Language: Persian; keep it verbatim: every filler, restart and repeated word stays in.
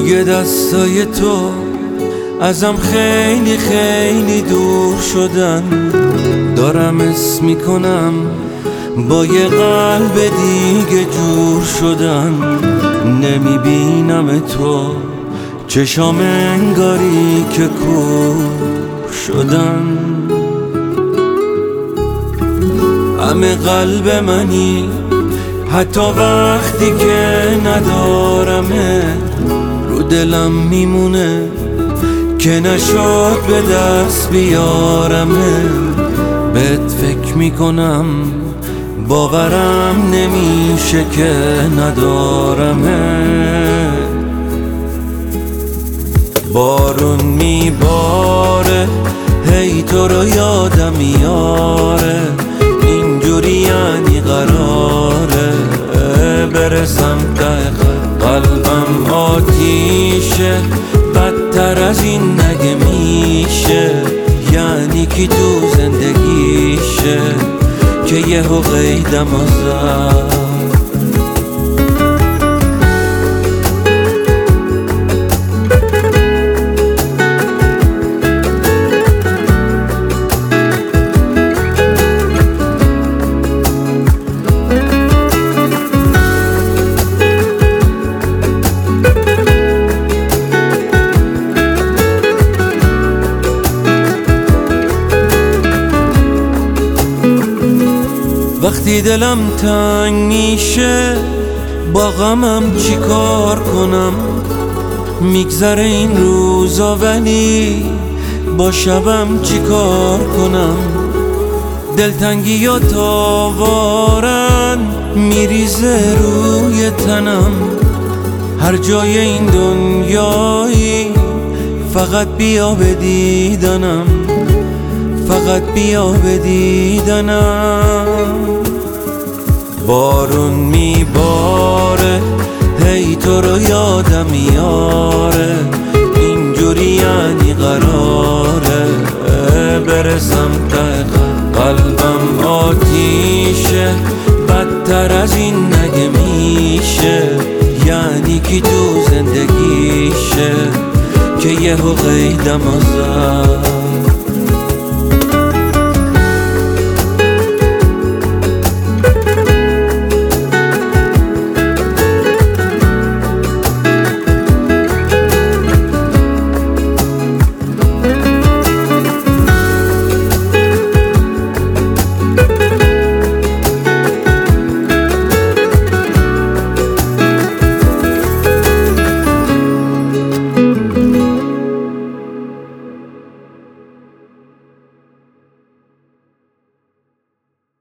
دیگه دستای تو ازم خیلی خیلی دور شدن. دارم اسم میکنم با یه قلب دیگه جور شدن. نمیبینم تو چشام انگاری که کور شدن. همه قلب منی حتی وقتی که ندارمه، رو دلم میمونه که نشد به دست بیارمه. بهت فکر میکنم باورم نمیشه که ندارمه. بارون میباره هی تو رو یادم میاره، اینجوری یعنی قراره برسم ته قلبم آتیشه. بدتر از این نگه میشه، یعنی کی تو زندگیشه که یهو قیدم آزد. وقتی دلم تنگ میشه با غمم چی کار کنم؟ میگذره این روزا ولی با شبم چی کار کنم؟ دلتنگی و تاوارن میریزه روی تنم. هر جای این دنیایی فقط بیا به دیدنم، فقط بیا به دیدنم. بارون میباره هی تو رو یادم میاره، اینجوری یعنی قراره برسم ته قلبم آتیشه. بدتر از این نگه میشه، یعنی کی تو زندگیشه که یهو قیدم آزد.